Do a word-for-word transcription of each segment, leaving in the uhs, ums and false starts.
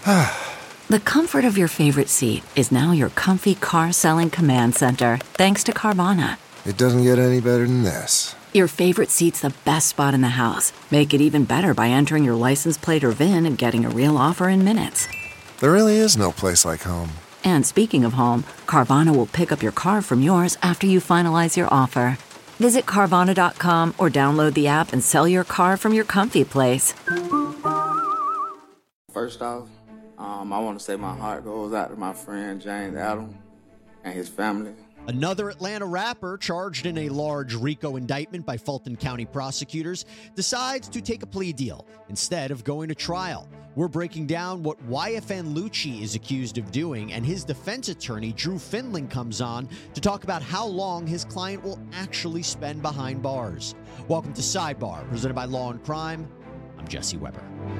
The comfort of your favorite seat is now your comfy car selling command center, thanks to Carvana. It doesn't get any better than this. Your favorite seat's the best spot in the house. Make it even better by entering your license plate or V I N and getting a real offer in minutes. There really is no place like home. And speaking of home, Carvana will pick up your car from yours after you finalize your offer. Visit Carvana dot com or download the app and sell your car from your comfy place. First off, um, I want to say my heart goes out to my friend James Adams and his family. Another Atlanta rapper charged in a large RICO indictment by Fulton County prosecutors decides to take a plea deal instead of going to trial. We're breaking down what Y F N Lucci is accused of doing, and his defense attorney, Drew Finland, comes on to talk about how long his client will actually spend behind bars. Welcome to Sidebar, presented by Law and Crime. I'm Jesse Weber.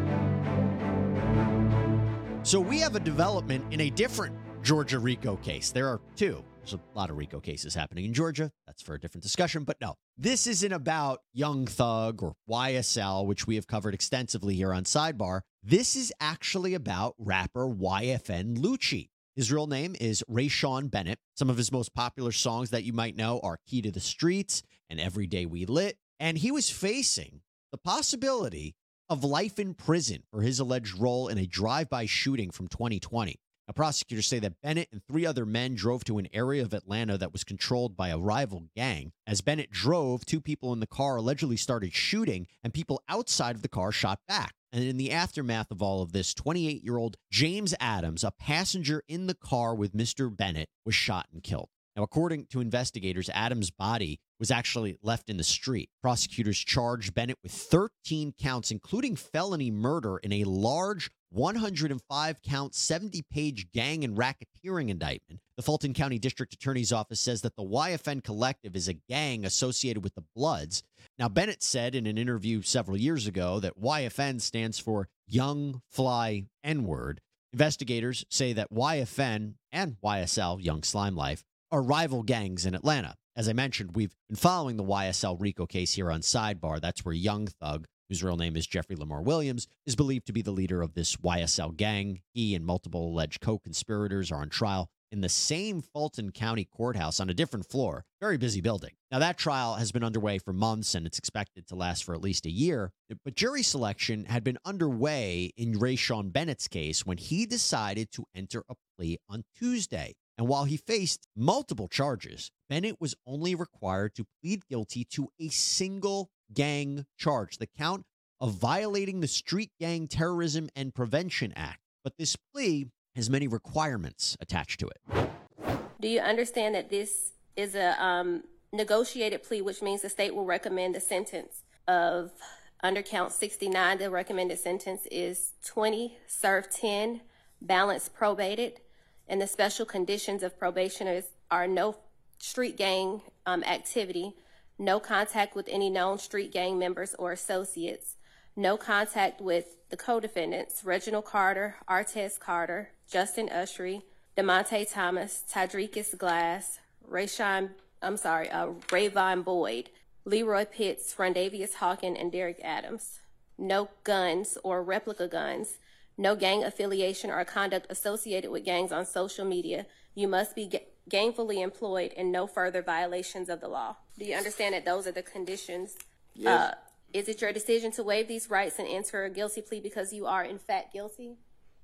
So we have a development in a different Georgia RICO case. There are two. There's a lot of RICO cases happening in Georgia. That's for a different discussion. But no, this isn't about Young Thug or Y S L, which we have covered extensively here on Sidebar. This is actually about rapper Y F N Lucci. His real name is Rayshawn Bennett. Some of his most popular songs that you might know are Key to the Streets and Every Day We Lit. And he was facing the possibility of life in prison for his alleged role in a drive-by shooting from twenty twenty. Now, prosecutors say that Bennett and three other men drove to an area of Atlanta that was controlled by a rival gang. As Bennett drove, two people in the car allegedly started shooting, and people outside of the car shot back. And in the aftermath of all of this, twenty-eight-year-old James Adams, a passenger in the car with Mister Bennett, was shot and killed. Now, according to investigators, Adams' body was actually left in the street. Prosecutors charged Bennett with thirteen counts, including felony murder, in a large one hundred five count, seventy page gang and racketeering indictment. The Fulton County District Attorney's Office says that the Y F N Collective is a gang associated with the Bloods. Now, Bennett said in an interview several years ago that Y F N stands for Young Fly N-Word. Investigators say that Y F N and Y S L, Young Slime Life, are rival gangs in Atlanta. As I mentioned, we've been following the Y S L RICO case here on Sidebar. That's where Young Thug, whose real name is Jeffrey Lamar Williams, is believed to be the leader of this Y S L gang. He and multiple alleged co-conspirators are on trial in the same Fulton County courthouse on a different floor. Very busy building. Now, that trial has been underway for months, and it's expected to last for at least a year. But jury selection had been underway in Rayshawn Bennett's case when he decided to enter a plea on Tuesday. And while he faced multiple charges, Bennett was only required to plead guilty to a single gang charge, the count of violating the Street Gang Terrorism and Prevention Act. But this plea has many requirements attached to it. Do you understand that this is a um, negotiated plea, which means the state will recommend a sentence of, under count sixty-nine, the recommended sentence is twenty, serve ten, balance probated, and the special conditions of probationers are no street gang um, activity, no contact with any known street gang members or associates, no contact with the co-defendants, Reginald Carter, Artez Carter, Justin Ushery, DeMonte Thomas, Tydrekus Glass, Rayshawn, I'm sorry, uh, Rayvon Boyd, Leroy Pitts, Rondavius Hawkins, and Derek Adams. No guns or replica guns, no gang affiliation or conduct associated with gangs on social media. You must be ga- gainfully employed and no further violations of the law. Do you understand that those are the conditions? Yes. Uh, is it your decision to waive these rights and enter a guilty plea because you are in fact guilty?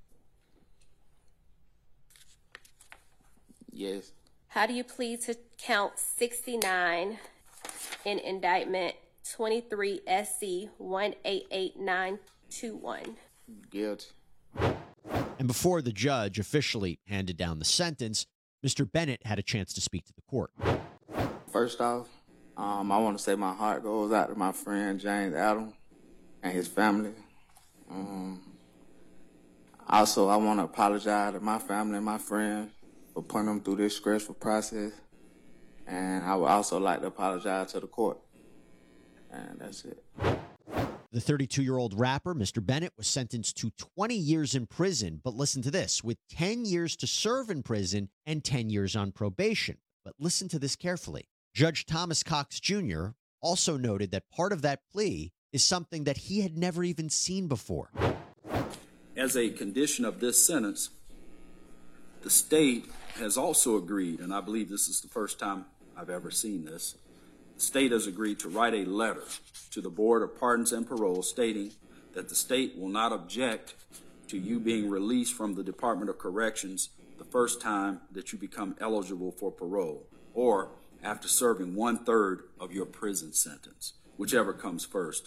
Yes. How do you plead to count sixty-nine in indictment twenty-three S C one eight eight nine two one? Guilty. And before the judge officially handed down the sentence, Mister Bennett had a chance to speak to the court. First off, um, I want to say my heart goes out to my friend James Adams and his family. Um, also, I want to apologize to my family and my friends for putting them through this stressful process. And I would also like to apologize to the court. And that's it. The thirty-two-year-old rapper, Mister Bennett, was sentenced to twenty years in prison. But listen to this, with ten years to serve in prison and ten years on probation. But listen to this carefully. Judge Thomas Cox Junior also noted that part of that plea is something that he had never even seen before. In as a condition of this sentence, the state has also agreed, and I believe this is the first time I've ever seen this, the state has agreed to write a letter to the Board of Pardons and Parole stating that the state will not object to you being released from the Department of Corrections the first time that you become eligible for parole, or after serving one-third of your prison sentence, whichever comes first.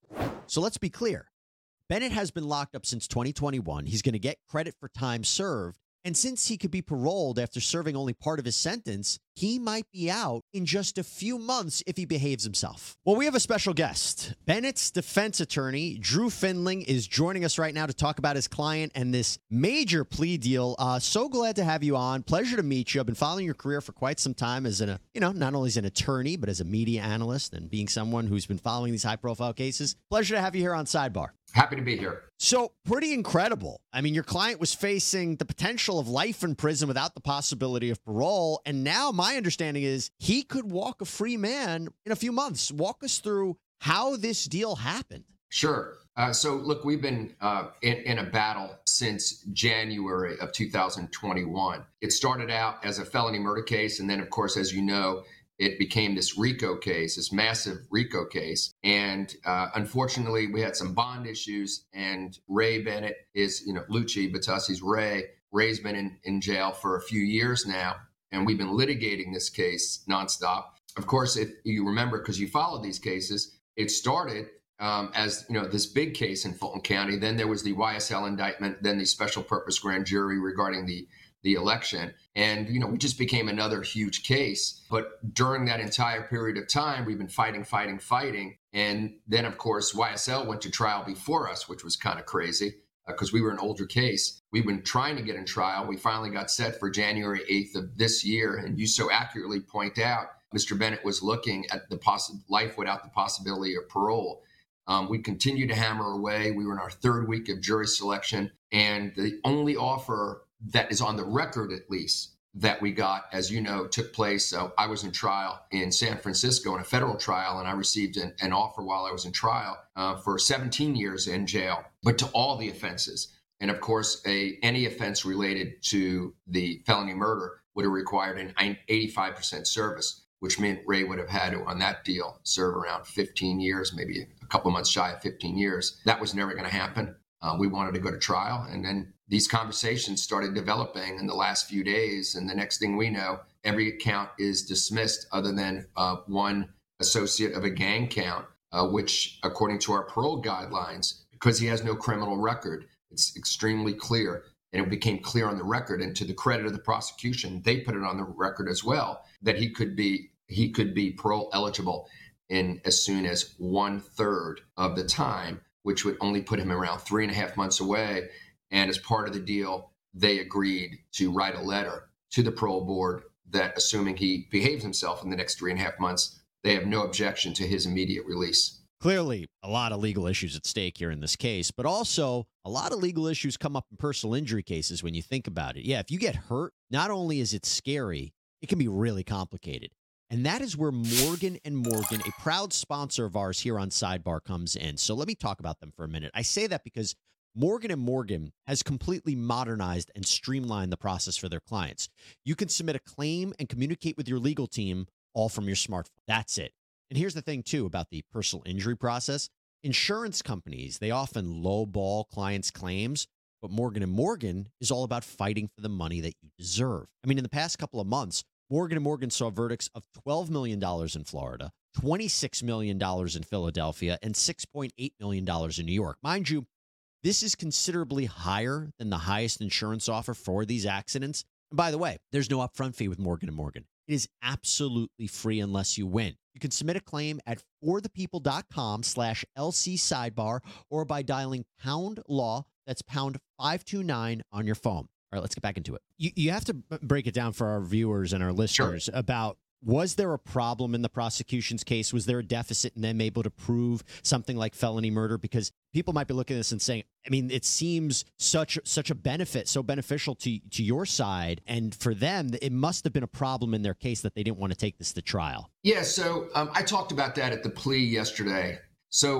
So let's be clear. Bennett has been locked up since twenty twenty-one. He's going to get credit for time served. And since he could be paroled after serving only part of his sentence, he might be out in just a few months if he behaves himself. Well, we have a special guest. Bennett's defense attorney, Drew Findling, is joining us right now to talk about his client and this major plea deal. Uh, so glad to have you on. Pleasure to meet you. I've been following your career for quite some time as an, you know, not only as an attorney, but as a media analyst and being someone who's been following these high-profile cases. Pleasure to have you here on Sidebar. Happy to be here. So pretty incredible. I mean, your client was facing the potential of life in prison without the possibility of parole. And now my understanding is he could walk a free man in a few months. Walk us through how this deal happened. Sure. Uh, so, look, we've been uh, in, in a battle since January of two thousand twenty-one. It started out as a felony murder case. And then, of course, as you know, it became this RICO case, this massive RICO case. And uh, unfortunately, we had some bond issues. And Ray Bennett is, you know, Lucci, but to us, he's Ray. Ray's been in, in jail for a few years now. And we've been litigating this case nonstop. Of course, if you remember, because you followed these cases, it started um, as, you know, this big case in Fulton County. Then there was the Y S L indictment, then the special purpose grand jury regarding the the election. And, you know, we just became another huge case. But during that entire period of time, we've been fighting, fighting, fighting. And then, of course, Y S L went to trial before us, which was kind of crazy because uh, we were an older case. We've been trying to get in trial. We finally got set for January eighth of this year. And you so accurately point out, Mister Bennett was looking at the poss- life without the possibility of parole. Um, we continued to hammer away. We were in our third week of jury selection. And the only offer that is on the record, at least, that we got, as you know, took place. So I was in trial in San Francisco in a federal trial, and I received an, an offer while I was in trial uh, for seventeen years in jail, but to all the offenses. And of course, a any offense related to the felony murder would have required an eighty-five percent service, which meant Ray would have had to, on that deal, serve around fifteen years, maybe a couple months shy of fifteen years. That was never going to happen. Uh, we wanted to go to trial, and then these conversations started developing in the last few days. And the next thing we know, every count is dismissed other than uh, one associate of a gang count, uh, which, according to our parole guidelines, because he has no criminal record, it's extremely clear. And it became clear on the record, and to the credit of the prosecution, they put it on the record as well, that he could be he could be parole eligible in as soon as one third of the time, which would only put him around three and a half months away. And as part of the deal, they agreed to write a letter to the parole board that, assuming he behaves himself in the next three and a half months, they have no objection to his immediate release. Clearly, a lot of legal issues at stake here in this case, but also a lot of legal issues come up in personal injury cases when you think about it. Yeah, if you get hurt, not only is it scary, it can be really complicated. And that is where Morgan and Morgan, a proud sponsor of ours here on Sidebar, comes in. So let me talk about them for a minute. I say that because Morgan and Morgan has completely modernized and streamlined the process for their clients. You can submit a claim and communicate with your legal team all from your smartphone. That's it. And here's the thing, too, about the personal injury process. Insurance companies, they often lowball clients' claims, but Morgan and Morgan is all about fighting for the money that you deserve. I mean, in the past couple of months, Morgan and Morgan saw verdicts of twelve million dollars in Florida, twenty-six million dollars in Philadelphia, and six point eight million dollars in New York. Mind you, this is considerably higher than the highest insurance offer for these accidents. And by the way, there's no upfront fee with Morgan and Morgan. It is absolutely free unless you win. You can submit a claim at forthepeople.com slash LC sidebar or by dialing pound law. That's pound five two nine on your phone. All right, let's get back into it. You, you have to break it down for our viewers and our listeners sure. about, was there a problem in the prosecution's case? Was there a deficit in them able to prove something like felony murder? Because people might be looking at this and saying, I mean, it seems such such a benefit, so beneficial to, to your side. And for them, it must have been a problem in their case that they didn't want to take this to trial. Yeah, so um, I talked about that at the plea yesterday. So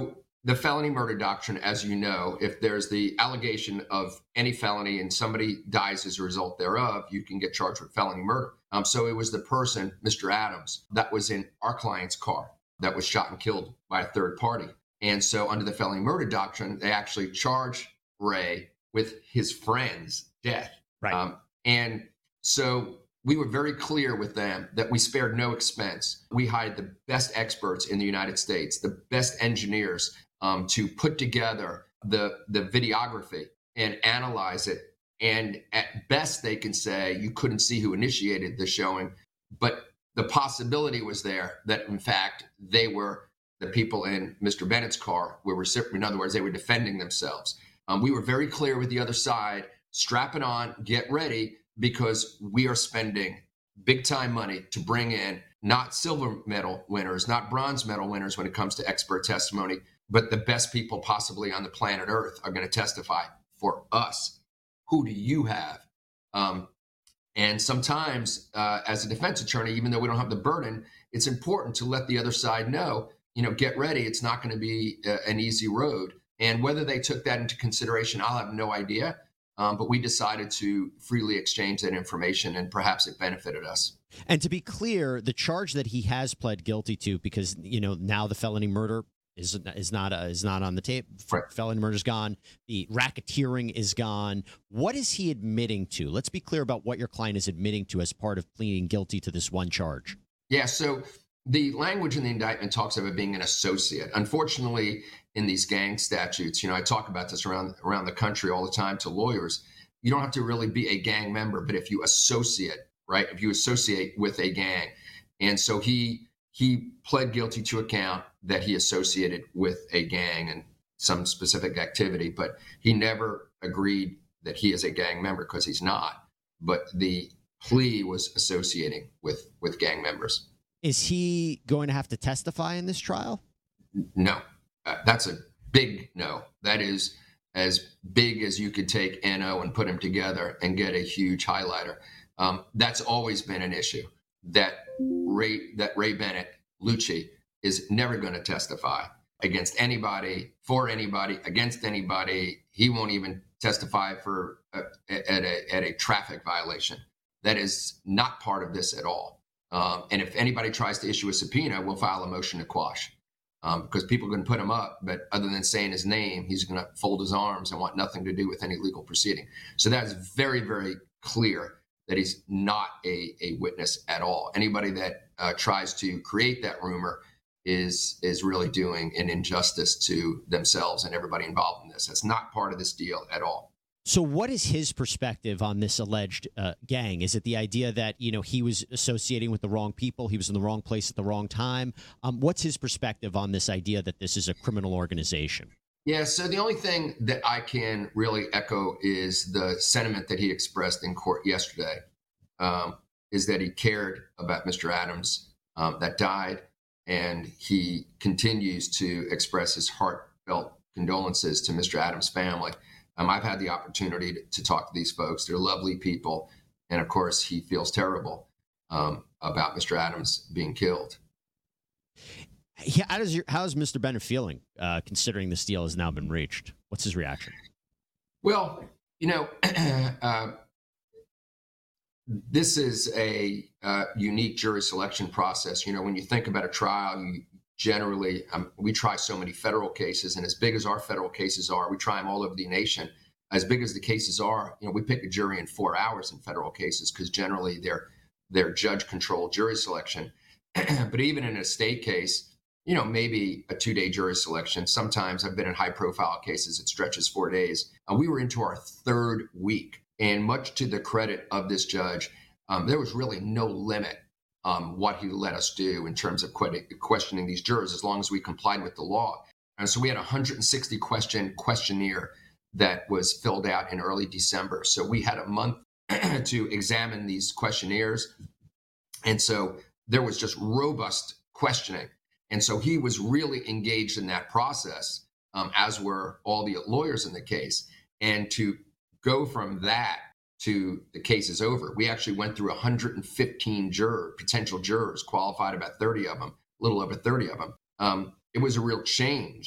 the felony murder doctrine, as you know, if there's the allegation of any felony and somebody dies as a result thereof, you can get charged with felony murder. Um, so it was the person, Mister Adams, that was in our client's car that was shot and killed by a third party. And so under the felony murder doctrine, they actually charged Ray with his friend's death. Right. Um, and so we were very clear with them that we spared no expense. We hired the best experts in the United States, the best engineers um, to put together the, the videography and analyze it. And at best, they can say you couldn't see who initiated the showing, but the possibility was there that, in fact, they were the people in Mister Bennett's car were reciprocal. In other words, they were defending themselves. Um, we were very clear with the other side, strap it on, get ready, because we are spending big time money to bring in not silver medal winners, not bronze medal winners when it comes to expert testimony, but the best people possibly on the planet Earth are going to testify for us. Who do you have? Um, and sometimes uh, as a defense attorney, even though we don't have the burden, it's important to let the other side know, you know, get ready. It's not going to be uh, an easy road. And whether they took that into consideration, I'll have no idea. Um, but we decided to freely exchange that information, and perhaps it benefited us. And to be clear, the charge that he has pled guilty to, because, you know, now the felony murder is is not uh, is not on the tape. Right. Felony murder's gone. The racketeering is gone. What is he admitting to? Let's be clear about what your client is admitting to as part of pleading guilty to this one charge. Yeah, so the language in the indictment talks about being an associate. Unfortunately, in these gang statutes, you know, I talk about this around around the country all the time to lawyers. You don't have to really be a gang member, but if you associate, right? If you associate with a gang. And so he he pled guilty to a count that he associated with a gang and some specific activity, but he never agreed that he is a gang member, because he's not. But the plea was associating with with gang members. Is he going to have to testify in this trial? No. Uh, that's a big no. That is as big as you could take N O and put them together and get a huge highlighter. Um, that's always been an issue. That Ray, that Ray Bennett, Lucci, is never going to testify against anybody, for anybody, against anybody. He won't even testify for a, at a at a traffic violation. That is not part of this at all. Um, and if anybody tries to issue a subpoena, we'll file a motion to quash. Um, because people can put him up, but other than saying his name, he's going to fold his arms and want nothing to do with any legal proceeding. So that's very, very clear that he's not a, a witness at all. Anybody that uh, tries to create that rumor is is really doing an injustice to themselves and everybody involved in this. That's not part of this deal at all. So what is his perspective on this alleged uh, gang? Is it the idea that, you know, he was associating with the wrong people, he was in the wrong place at the wrong time? Um, what's his perspective on this idea that this is a criminal organization? Yeah, so the only thing that I can really echo is the sentiment that he expressed in court yesterday, um, is that he cared about Mister Adams um, that died, and he continues to express his heartfelt condolences to Mister Adams' family. Um, I've had the opportunity to, to talk to these folks. They're lovely people. And of course, he feels terrible um, about Mister Adams being killed. Yeah, how does your, how is Mister Bennett feeling, uh, considering this deal has now been reached? What's his reaction? Well, you know, uh, this is a uh, unique jury selection process. You know, when you think about a trial, you generally, um, we try so many federal cases, and as big as our federal cases are, we try them all over the nation. As big as the cases are, you know, we pick a jury in four hours in federal cases, because generally they're they're judge-controlled jury selection. But even in a state case, you know, maybe a two-day jury selection. Sometimes I've been in high-profile cases, it stretches four days. Uh, we were into our third week, and much to the credit of this judge, um, there was really no limit Um, what he let us do in terms of que- questioning these jurors, as long as we complied with the law. And so we had a one hundred sixty question questionnaire that was filled out in early December. So we had a month to examine these questionnaires. And so there was just robust questioning. And so he was really engaged in that process, um, as were all the lawyers in the case. And to go from that to the case is over. We actually went through one hundred fifteen juror, potential jurors, qualified about thirty of them, a little over thirty of them. Um, it was a real change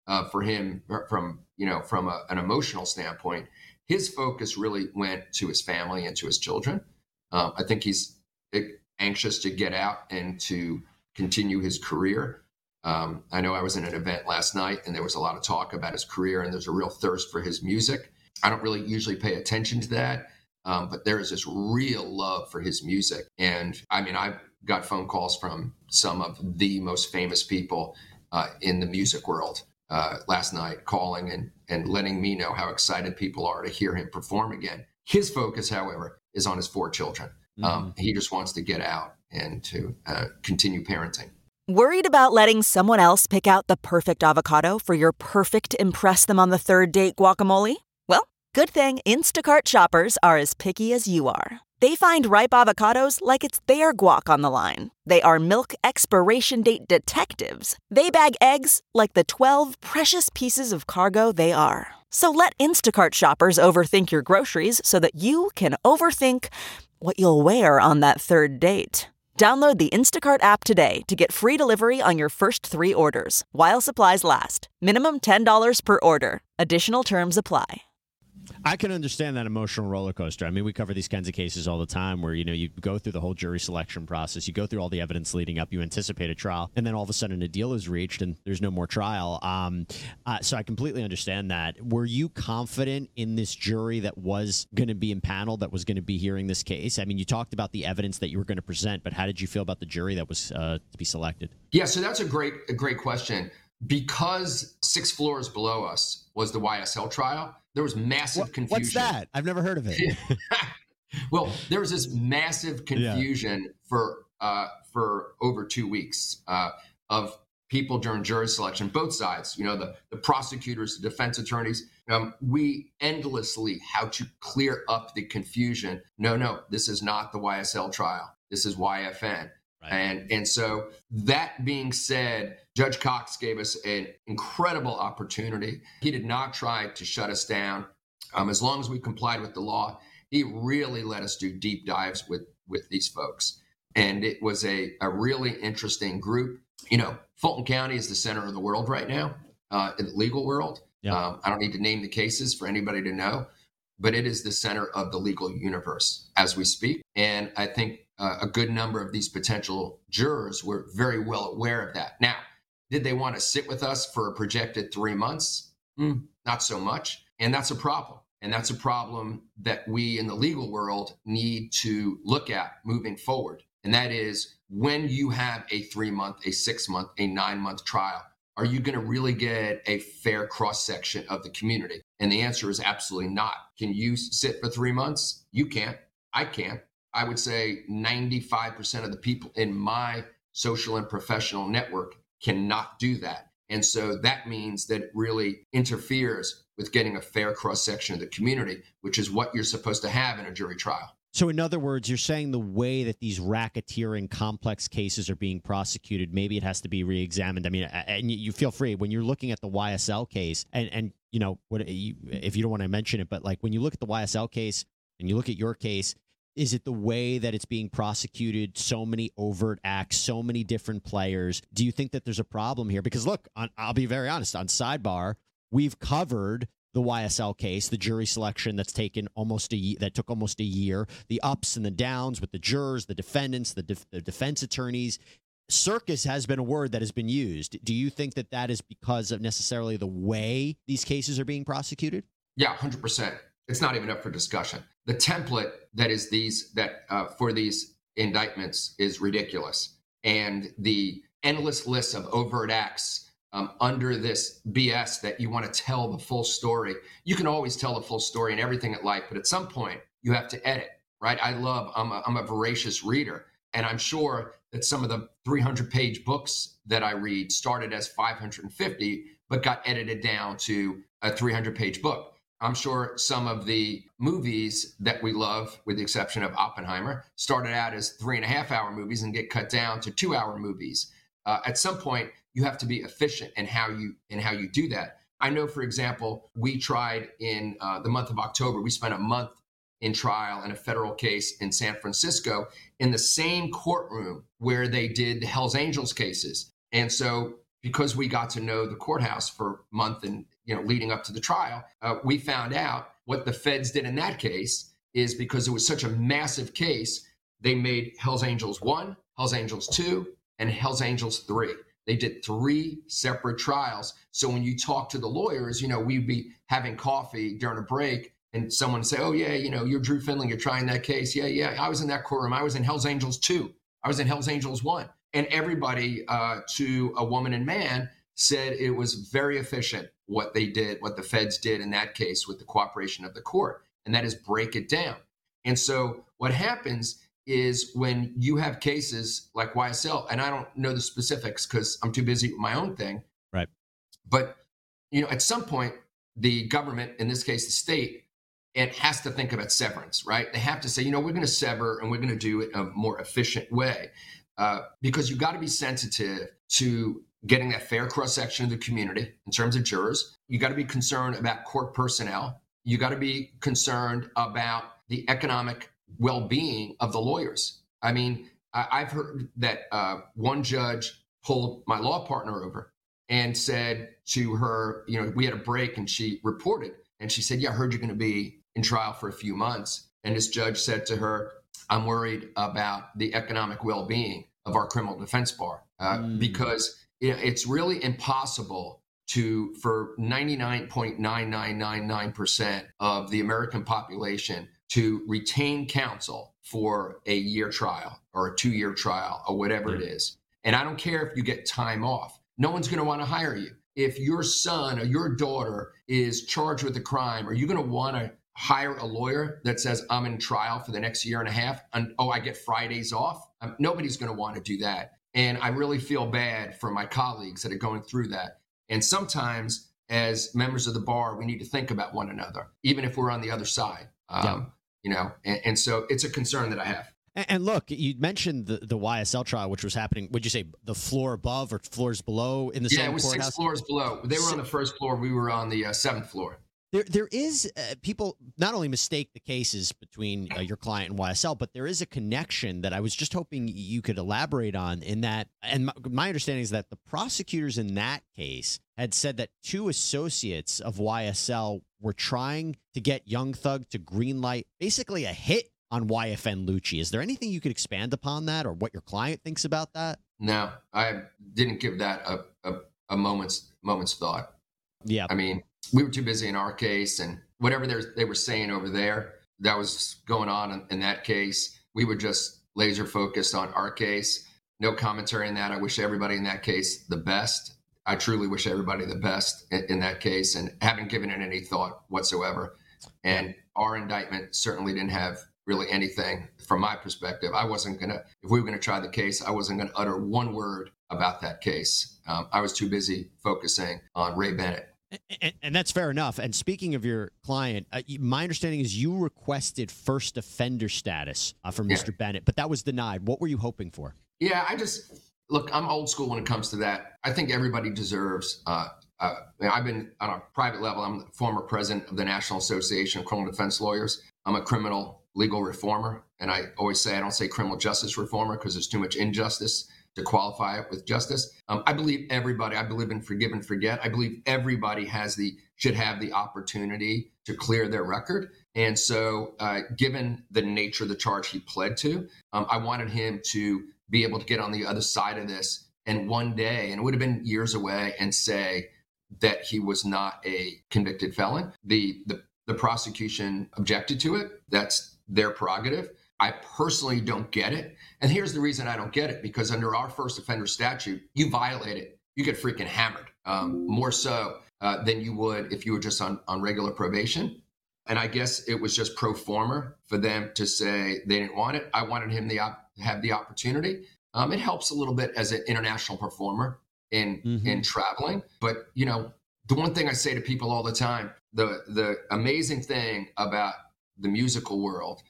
uh, for him from, you know, from a, an emotional standpoint. His focus really went to his family and to his children. Um, I think he's anxious to get out and to continue his career. Um, I know I was in an event last night and there was a lot of talk about his career, and there's a real thirst for his music. I don't really usually pay attention to that, um, but there is this real love for his music. And I mean, I got phone calls from some of the most famous people uh, in the music world uh, last night, calling and, and letting me know how excited people are to hear him perform again. His focus, however, is on his four children. Mm-hmm. Um, he just wants to get out and to uh, continue parenting. Worried about letting someone else pick out the perfect avocado for your perfect impress them on the third date guacamole? Well, good thing Instacart shoppers are as picky as you are. They find ripe avocados like it's their guac on the line. They are milk expiration date detectives. They bag eggs like the twelve precious pieces of cargo they are. So let Instacart shoppers overthink your groceries so that you can overthink what you'll wear on that third date. Download the Instacart app today to get free delivery on your first three orders, while supplies last. Minimum ten dollars per order. Additional terms apply. I can understand that emotional roller coaster. I mean, we cover these kinds of cases all the time where, you know, you go through the whole jury selection process, you go through all the evidence leading up, you anticipate a trial, and then all of a sudden a deal is reached and there's no more trial. Um, uh, so I completely understand that. Were you confident in this jury that was going to be impaneled, that was going to be hearing this case? I mean, you talked about the evidence that you were going to present, but how did you feel about the jury that was uh, to be selected? Yeah, so that's a great, a great question. Because six floors below us was the Y S L trial, there was massive what, confusion. What's that? I've never heard of it. Well, there was this massive confusion yeah. for uh, for over two weeks uh, of people during jury selection, both sides. You know, the, the prosecutors, the defense attorneys. Um, we endlessly how to clear up the confusion. No, no, this is not the Y S L trial. This is Y F N. Right. And and so that being said, Judge Cox gave us an incredible opportunity. He did not try to shut us down. Um, as long as we complied with the law, he really let us do deep dives with, with these folks. And it was a, a really interesting group. You know, Fulton County is the center of the world right now, uh, in the legal world. Yeah. Um, I don't need to name the cases for anybody to know, but it is the center of the legal universe as we speak. And I think uh, a good number of these potential jurors were very well aware of that. Now, did they want to sit with us for a projected three months? Mm, not so much. And that's a problem. And that's a problem that we in the legal world need to look at moving forward. And that is, when you have a three month, a six month, a nine month trial, are you going to really get a fair cross section of the community? And the answer is absolutely not. Can you sit for three months? You can't. I can't. I would say ninety-five percent of the people in my social and professional network cannot do that. And so that means that it really interferes with getting a fair cross section of the community, which is what you're supposed to have in a jury trial. So in other words, you're saying the way that these racketeering complex cases are being prosecuted, maybe it has to be reexamined. I mean, and you feel free when you're looking at the Y S L case, and, and you know, what you, if you don't want to mention it, but like when you look at the Y S L case and you look at your case, is it the way that it's being prosecuted, so many overt acts, so many different players? Do you think that there's a problem here? Because look, on, I'll be very honest, on Sidebar, we've covered the Y S L case, the jury selection that's taken almost a that took almost a year, the ups and the downs with the jurors, the defendants, the, def, the defense attorneys. Circus has been a word that has been used. Do you think that that is because of necessarily the way these cases are being prosecuted? Yeah, one hundred percent. It's not even up for discussion. The template that is these that uh, for these indictments is ridiculous, and the endless list of overt acts Um, under this B S that you want to tell the full story. You can always tell the full story and everything at life, but at some point you have to edit, right? I love, I'm a, I'm a voracious reader, and I'm sure that some of the three hundred page books that I read started as five hundred fifty, but got edited down to a three hundred page book. I'm sure some of the movies that we love, with the exception of Oppenheimer, started out as three and a half hour movies and get cut down to two hour movies. Uh, at some point, you have to be efficient in how you in how you do that. I know, for example, we tried in uh, the month of October, we spent a month in trial in a federal case in San Francisco in the same courtroom where they did the Hells Angels cases. And so because we got to know the courthouse for a month and, you know, leading up to the trial, uh, we found out what the feds did in that case is because it was such a massive case, they made Hells Angels one, Hells Angels two, and Hells Angels three. They did three separate trials. So when you talk to the lawyers, you know, we'd be having coffee during a break and someone say, oh, yeah, you know, you're Drew Findling, you're trying that case. Yeah, yeah, I was in that courtroom. I was in Hells Angels two. I was in Hells Angels one. And everybody, uh, to a woman and man, said it was very efficient what they did, what the feds did in that case with the cooperation of the court. And that is break it down. And so what happens is when you have cases like Y S L, and I don't know the specifics because I'm too busy with my own thing. Right. But, you know, at some point, the government, in this case, the state, it has to think about severance, right? They have to say, you know, we're going to sever and we're going to do it a more efficient way uh, because you've got to be sensitive to getting that fair cross-section of the community in terms of jurors. You got to be concerned about court personnel. You got to be concerned about the economic well-being of the lawyers. I mean, I, I've heard that uh, one judge pulled my law partner over and said to her, you know, we had a break and she reported and she said, yeah, I heard you're going to be in trial for a few months. And this judge said to her, I'm worried about the economic well-being of our criminal defense bar uh, mm. because you know, it's really impossible to, for ninety-nine point nine nine nine nine percent of the American population to retain counsel for a year trial or a two-year trial or whatever it is. And I don't care if you get time off. No one's going to want to hire you. If your son or your daughter is charged with a crime, are you going to want to hire a lawyer that says, I'm in trial for the next year and a half, and oh, I get Fridays off? Um, nobody's going to want to do that. And I really feel bad for my colleagues that are going through that. And sometimes as members of the bar, we need to think about one another, even if we're on the other side. Um, yeah. You know, and, and so it's a concern that I have. And, and look, you mentioned the, the Y S L trial, which was happening. Would you say the floor above or floors below in the yeah, same it was courthouse? Six floors below. They were on the first floor. We were on the uh, seventh floor. There, there is uh, people not only mistake the cases between uh, your client and Y S L, but there is a connection that I was just hoping you could elaborate on. In that, and my, my understanding is that the prosecutors in that case had said that two associates of Y S L were trying to get Young Thug to greenlight basically a hit on Y F N Lucci. Is there anything you could expand upon that, or what your client thinks about that? No, I didn't give that a a, a moment's moment's thought. Yeah, I mean, we were too busy in our case, and whatever they were saying over there, that was going on in, in that case. We were just laser focused on our case. No commentary on that. I wish everybody in that case the best. I truly wish everybody the best in, in that case, and haven't given it any thought whatsoever. And our indictment certainly didn't have really anything from my perspective. I wasn't going to, if we were going to try the case, I wasn't going to utter one word about that case. Um, I was too busy focusing on Ray Bennett. And, and that's fair enough. And speaking of your client, uh, my understanding is you requested first offender status uh, from Mister Yeah. Bennett, but that was denied. What were you hoping for? Yeah, I just, look, I'm old school when it comes to that. I think everybody deserves, uh, uh, I've been on a private level, I'm the former president of the National Association of Criminal Defense Lawyers. I'm a criminal legal reformer. And I always say, I don't say criminal justice reformer because there's too much injustice to qualify it with justice. Um, I believe everybody, I believe in forgive and forget. I believe everybody has the, should have the opportunity to clear their record. And so uh, given the nature of the charge he pled to, um, I wanted him to be able to get on the other side of this and one day, and it would have been years away, and say that he was not a convicted felon. The, the, the prosecution objected to it. That's their prerogative. I personally don't get it. And here's the reason I don't get it, because under our first offender statute, you violate it, you get freaking hammered, um, more so uh, than you would if you were just on, on regular probation. And I guess it was just pro forma for them to say they didn't want it. I wanted him to op- have the opportunity. Um, it helps a little bit as an international performer in, mm-hmm. in traveling. But, you know, the one thing I say to people all the time, the the amazing thing about the musical world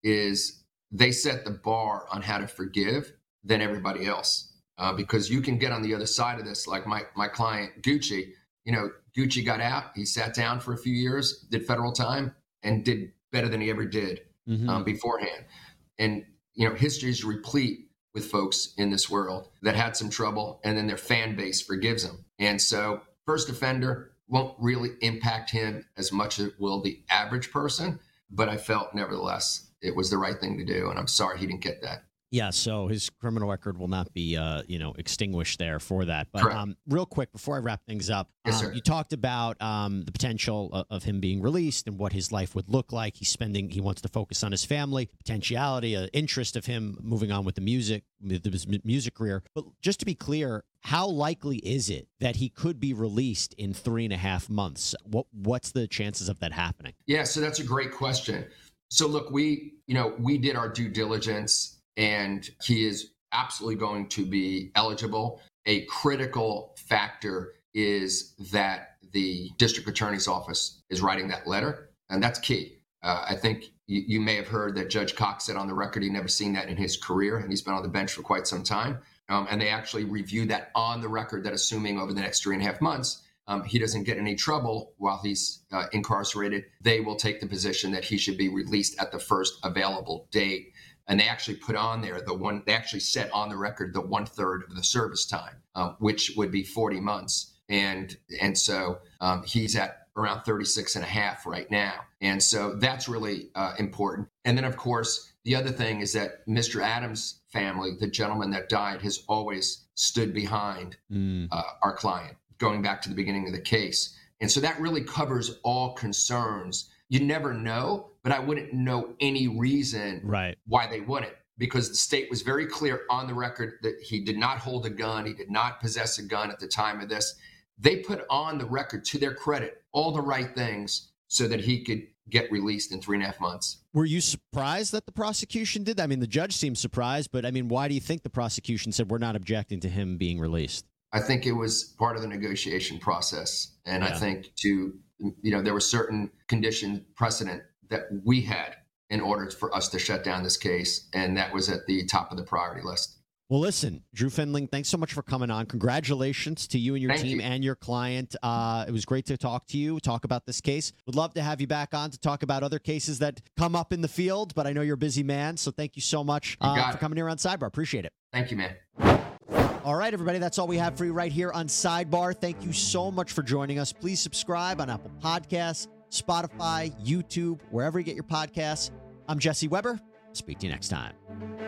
is they set the bar on how to forgive than everybody else. Uh, because you can get on the other side of this, like my, my client, Gucci. You know, Gucci got out, he sat down for a few years, did federal time, and did better than he ever did mm-hmm. um, beforehand. And, you know, history is replete with folks in this world that had some trouble, and then their fan base forgives them. And so first offender won't really impact him as much as it will the average person. But I felt, nevertheless, it was the right thing to do. And I'm sorry he didn't get that. Yeah, so his criminal record will not be, uh, you know, extinguished there for that. But Correct. um, real quick, before I wrap things up, Yes, um, sir. you talked about um, the potential of, of him being released and what his life would look like. He's spending, he wants to focus on his family, potentiality, uh, interest of him moving on with the music, with his mu- music career. But just to be clear, how likely is it that he could be released in three and a half months? What What's the chances of that happening? Yeah, so that's a great question. So look, we, you know, we did our due diligence, and he is absolutely going to be eligible. A critical factor is that the district attorney's office is writing that letter, and that's key. Uh, I think you, you may have heard that Judge Cox said on the record he'd never seen that in his career, and he's been on the bench for quite some time. Um, and they actually reviewed that on the record, that assuming over the next three and a half months, um, he doesn't get any trouble while he's uh, incarcerated, they will take the position that he should be released at the first available date. And they actually put on there the one, they actually set on the record the one third of the service time, um, which would be forty months. And, and so um, he's at around thirty-six and a half right now. And so that's really uh, important. And then, of course, the other thing is that Mister Adams' family, the gentleman that died, has always stood behind Mm. uh, our client, going back to the beginning of the case. And so that really covers all concerns. You never know, but I wouldn't know any reason Right. why they wouldn't, because the state was very clear on the record that he did not hold a gun. He did not possess a gun at the time of this. They put on the record, to their credit, all the right things so that he could get released in three and a half months. Were you surprised that the prosecution did that? I mean, the judge seemed surprised, but I mean, why do you think the prosecution said we're not objecting to him being released? I think it was part of the negotiation process. And Yeah. I think to, you know, there were certain condition precedent that we had in order for us to shut down this case. And that was at the top of the priority list. Well, listen, Drew Findling, thanks so much for coming on. Congratulations to you and your Thank team you. and your client. Uh, it was great to talk to you, talk about this case. Would love to have you back on to talk about other cases that come up in the field, but I know you're a busy man, so thank you so much You uh, got for it. coming here on Sidebar. Appreciate it. Thank you, man. All right, everybody, that's all we have for you right here on Sidebar. Thank you so much for joining us. Please subscribe on Apple Podcasts, Spotify, YouTube, wherever you get your podcasts. I'm Jesse Weber. Speak to you next time.